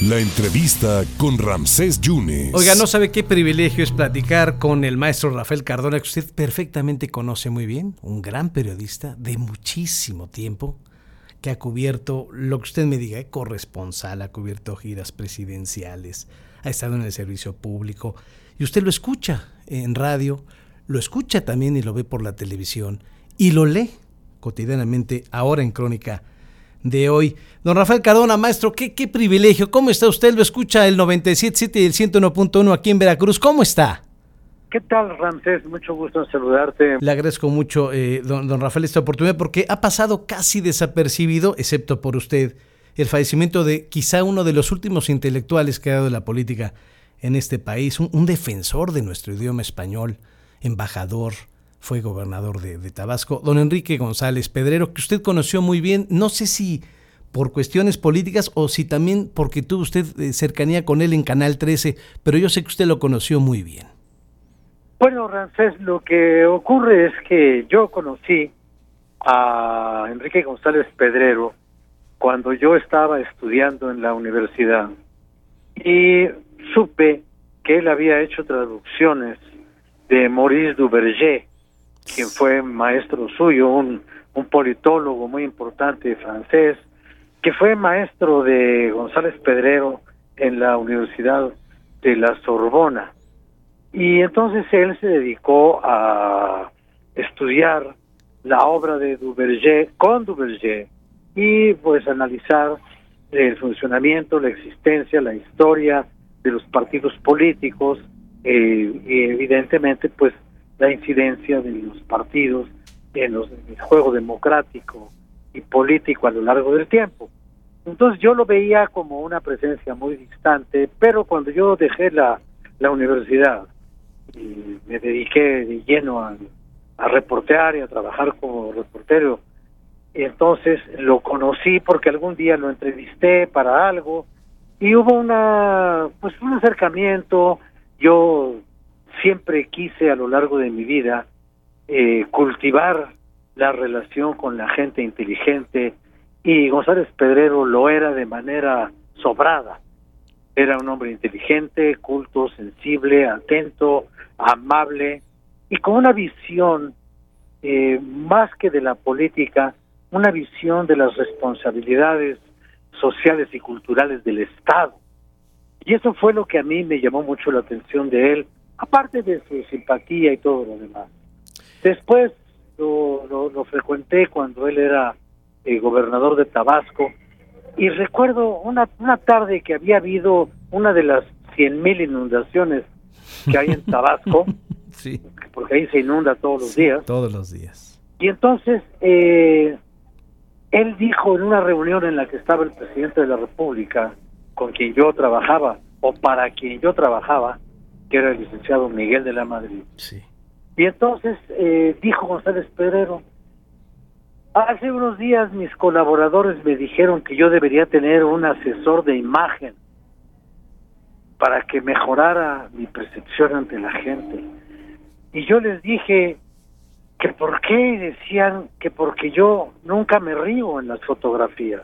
La entrevista con Ramsés Yunes. Oiga, no sabe qué privilegio es platicar con el maestro Rafael Cardona, que usted perfectamente conoce muy bien, un gran periodista de muchísimo tiempo, que ha cubierto lo que usted me diga, corresponsal, ha cubierto giras presidenciales, ha estado en el servicio público, y usted lo escucha en radio, lo escucha también y lo ve por la televisión, y lo lee cotidianamente, ahora en Crónica de Hoy. Don Rafael Cardona, maestro, qué privilegio. ¿Cómo está usted? Lo escucha el 97.7 y el 101.1 aquí en Veracruz. ¿Cómo está? ¿Qué tal, Ramsés? Mucho gusto en saludarte. Le agradezco mucho, don Rafael, esta oportunidad, porque ha pasado casi desapercibido, excepto por usted, el fallecimiento de quizá uno de los últimos intelectuales que ha dado la política en este país, un defensor de nuestro idioma español, embajador, fue gobernador de Tabasco, don Enrique González Pedrero, que usted conoció muy bien, no sé si por cuestiones políticas o si también porque tuvo usted cercanía con él en Canal 13, pero yo sé que usted lo conoció muy bien. Bueno, Ramsés, lo que ocurre es que yo conocí a Enrique González Pedrero cuando yo estaba estudiando en la universidad y supe que él había hecho traducciones de Maurice Duverger, quien fue maestro suyo, un politólogo muy importante francés, que fue maestro de González Pedrero en la Universidad de la Sorbona. Y entonces él se dedicó a estudiar la obra de Duverger con Duverger y pues analizar el funcionamiento, la existencia, la historia de los partidos políticos y evidentemente pues la incidencia de los partidos en el juego democrático y político a lo largo del tiempo. Entonces yo lo veía como una presencia muy distante, pero cuando yo dejé la universidad y me dediqué de lleno a reportear y a trabajar como reportero, entonces lo conocí porque algún día lo entrevisté para algo y hubo un acercamiento. Yo siempre quise a lo largo de mi vida cultivar la relación con la gente inteligente y González Pedrero lo era de manera sobrada. Era un hombre inteligente, culto, sensible, atento, amable y con una visión más que de la política, una visión de las responsabilidades sociales y culturales del Estado. Y eso fue lo que a mí me llamó mucho la atención de él, aparte de su simpatía y todo lo demás. Después lo frecuenté cuando él era gobernador de Tabasco y recuerdo una tarde que había habido una de las 100,000 inundaciones que hay en Tabasco, sí, porque ahí se inunda todos los días. Todos los días. Y entonces él dijo en una reunión en la que estaba el presidente de la República, con quien yo trabajaba, o para quien yo trabajaba, que era el licenciado Miguel de la Madrid. Sí. Y entonces dijo González Pedrero: hace unos días mis colaboradores me dijeron que yo debería tener un asesor de imagen para que mejorara mi percepción ante la gente. Y yo les dije que por qué, y decían que porque yo nunca me río en las fotografías.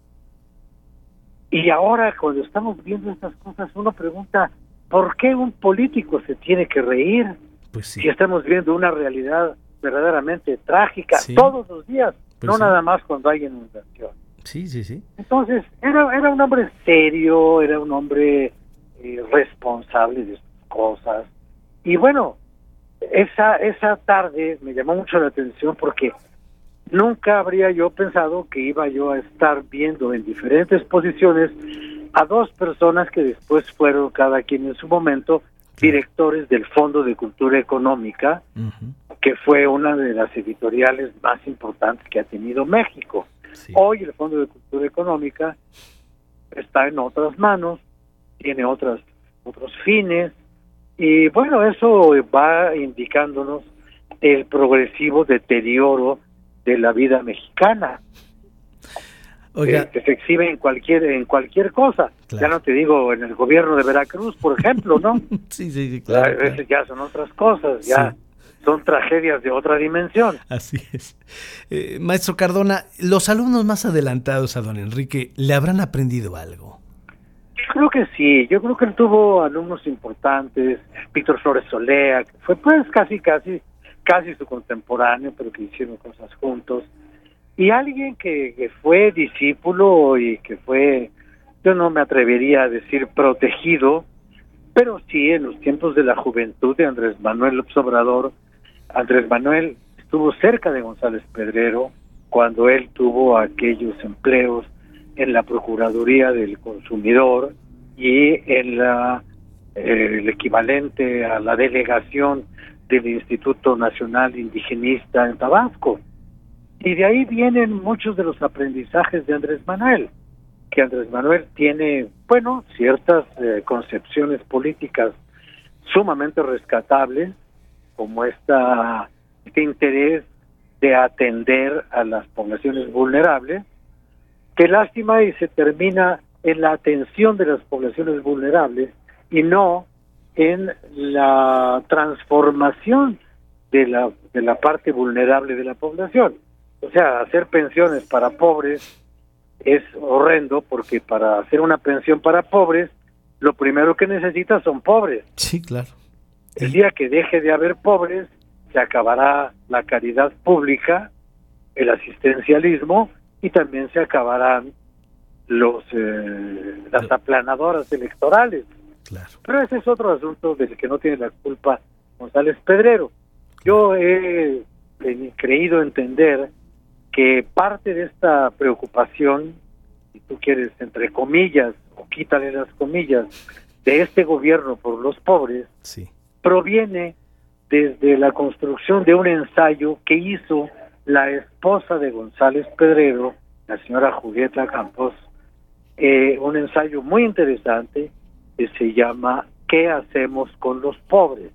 Y ahora cuando estamos viendo estas cosas uno pregunta, ¿por qué un político se tiene que reír? Pues sí. Si estamos viendo una realidad verdaderamente trágica, sí, todos los días, pues no sí, nada más cuando hay inundación. Sí. Entonces era un hombre serio, era un hombre responsable de sus cosas. Y bueno, esa tarde me llamó mucho la atención porque nunca habría yo pensado que iba yo a estar viendo en diferentes posiciones a dos personas que después fueron cada quien en su momento directores del Fondo de Cultura Económica, que fue una de las editoriales más importantes que ha tenido México. Sí. Hoy el Fondo de Cultura Económica está en otras manos, tiene otros fines, y bueno, eso va indicándonos el progresivo deterioro de la vida mexicana. Oiga, que se exhibe en cualquier cosa. Claro. Ya no te digo en el gobierno de Veracruz, por ejemplo, ¿no? Sí, claro. A veces ya son otras cosas, ya son tragedias de otra dimensión. Así es. Maestro Cardona, los alumnos más adelantados a don Enrique, ¿le habrán aprendido algo? Yo creo que sí, yo creo que él tuvo alumnos importantes, Víctor Flores Solea, que fue pues casi su contemporáneo, pero que hicieron cosas juntos, y alguien que fue discípulo y que fue, yo no me atrevería a decir protegido, pero sí en los tiempos de la juventud de Andrés Manuel López Obrador. Andrés Manuel estuvo cerca de González Pedrero cuando él tuvo aquellos empleos en la Procuraduría del Consumidor y en el equivalente a la delegación del Instituto Nacional Indigenista en Tabasco. Y de ahí vienen muchos de los aprendizajes de Andrés Manuel, que Andrés Manuel tiene, bueno, ciertas concepciones políticas sumamente rescatables, como este interés de atender a las poblaciones vulnerables. Qué lástima, y se termina en la atención de las poblaciones vulnerables y no en la transformación de la parte vulnerable de la población. O sea, hacer pensiones para pobres es horrendo, porque para hacer una pensión para pobres, lo primero que necesitas son pobres. Sí, claro. El día que deje de haber pobres, se acabará la caridad pública, el asistencialismo, y también se acabarán las aplanadoras electorales. Claro. Pero ese es otro asunto del que no tiene la culpa González Pedrero. Yo he creído entender que parte de esta preocupación, si tú quieres, entre comillas, o quítale las comillas, de este gobierno por los pobres, sí, proviene desde la construcción de un ensayo que hizo la esposa de González Pedrero, la señora Julieta Campos, un ensayo muy interesante que se llama ¿Qué hacemos con los pobres?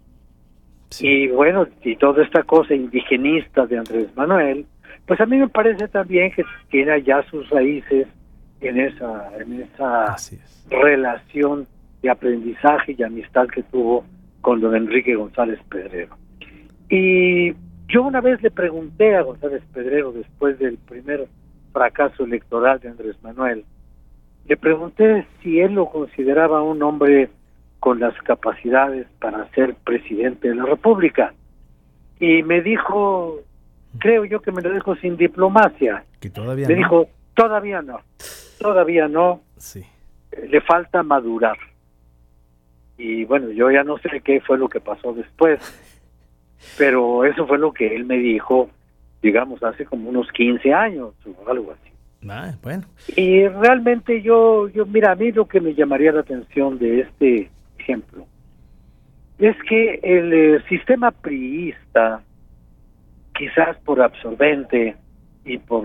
Sí. Y bueno, y toda esta cosa indigenista de Andrés Manuel, pues a mí me parece también que tiene allá sus raíces en esa relación de aprendizaje y amistad que tuvo con don Enrique González Pedrero. Y yo una vez le pregunté a González Pedrero, después del primer fracaso electoral de Andrés Manuel, le pregunté si él lo consideraba un hombre con las capacidades para ser presidente de la República. Y me dijo, creo yo que me lo dijo sin diplomacia. Que todavía me no. Dijo, todavía no. Sí. Le falta madurar. Y bueno, yo ya no sé qué fue lo que pasó después, pero eso fue lo que él me dijo, digamos, hace como unos 15 años o algo así. Bueno. Y realmente yo mira, a mí lo que me llamaría la atención de este ejemplo es que el sistema priista, quizás por absorbente y por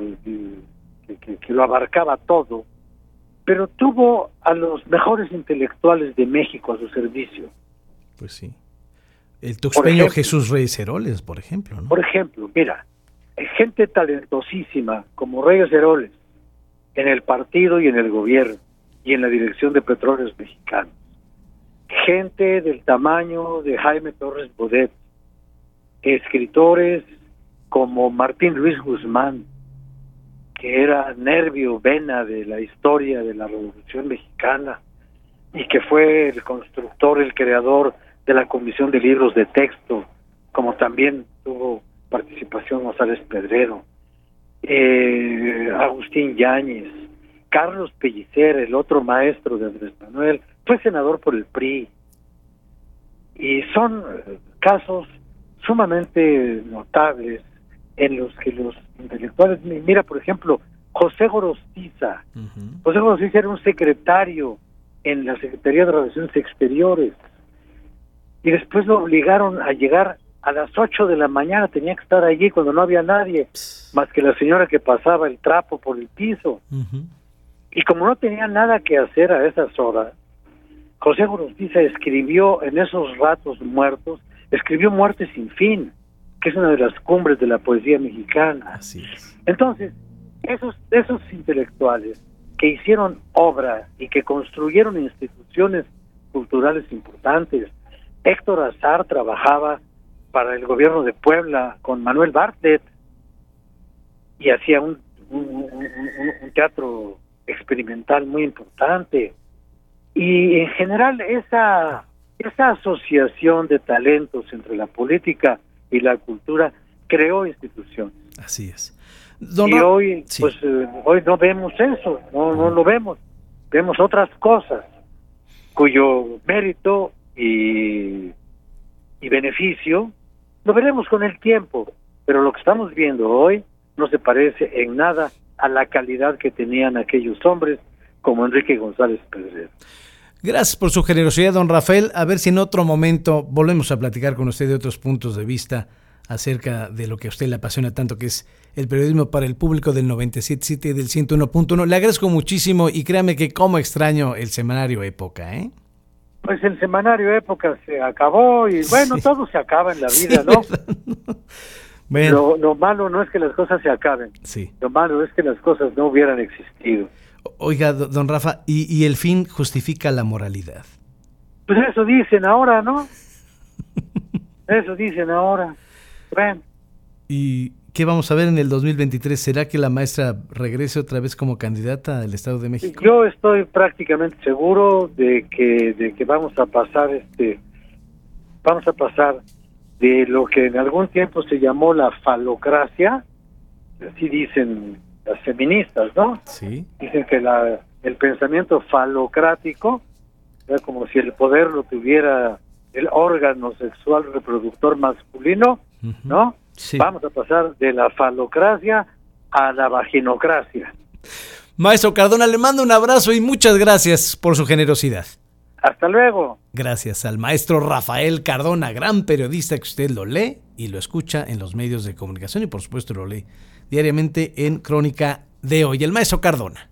que lo abarcaba todo, pero tuvo a los mejores intelectuales de México a su servicio. Pues sí. El tuxpeño Jesús Reyes Heroles, por ejemplo, ¿no? Por ejemplo, mira, gente talentosísima como Reyes Heroles en el partido y en el gobierno y en la Dirección de Petróleos Mexicanos. Gente del tamaño de Jaime Torres Bodet, escritores como Martín Luis Guzmán, que era nervio, vena de la historia de la Revolución Mexicana y que fue el constructor, el creador de la Comisión de Libros de Texto, como también tuvo participación González Pedrero, Agustín Yáñez, Carlos Pellicer, el otro maestro de Andrés Manuel, fue senador por el PRI. Y son casos sumamente notables en los que los intelectuales, mira, por ejemplo, José Gorostiza. José Gorostiza era un secretario en la Secretaría de Relaciones Exteriores y después lo obligaron a llegar a las 8 de la mañana, tenía que estar allí cuando no había nadie más que la señora que pasaba el trapo por el piso. Y como no tenía nada que hacer a esas horas, José Gorostiza escribió en esos ratos muertos, escribió Muerte sin fin, que es una de las cumbres de la poesía mexicana. Así es. Entonces, esos intelectuales que hicieron obra y que construyeron instituciones culturales importantes. Héctor Azar trabajaba para el gobierno de Puebla con Manuel Bartlett y hacía un teatro experimental muy importante. Y en general esa asociación de talentos entre la política y la cultura creó instituciones. Así es. Y hoy, sí, pues hoy no vemos eso, no lo vemos. Vemos otras cosas cuyo mérito y beneficio lo veremos con el tiempo, pero lo que estamos viendo hoy no se parece en nada a la calidad que tenían aquellos hombres como Enrique González Pedrero. Gracias por su generosidad, don Rafael. A ver si en otro momento volvemos a platicar con usted de otros puntos de vista acerca de lo que a usted le apasiona tanto, que es el periodismo para el público del 97.7 y del 101.1. Le agradezco muchísimo y créame que como extraño el semanario Época, ¿eh? Pues el semanario Época se acabó y bueno, sí, todo se acaba en la vida, sí, ¿no? Bueno. Lo malo no es que las cosas se acaben, sí, lo malo es que las cosas no hubieran existido. Oiga, don Rafa, ¿y el fin justifica la moralidad? Pues eso dicen ahora, ¿no? Eso dicen ahora. Bueno. ¿Y qué vamos a ver en el 2023? ¿Será que la maestra regrese otra vez como candidata al Estado de México? Yo estoy prácticamente seguro de que vamos a pasar de lo que en algún tiempo se llamó la falocracia, así dicen las feministas, ¿no? Sí. Dicen que el pensamiento falocrático, era como si el poder lo tuviera el órgano sexual reproductor masculino, uh-huh, ¿no? Sí. Vamos a pasar de la falocracia a la vaginocracia. Maestro Cardona, le mando un abrazo y muchas gracias por su generosidad. Hasta luego. Gracias al maestro Rafael Cardona, gran periodista que usted lo lee y lo escucha en los medios de comunicación y por supuesto lo lee diariamente en Crónica de Hoy. El maestro Cardona.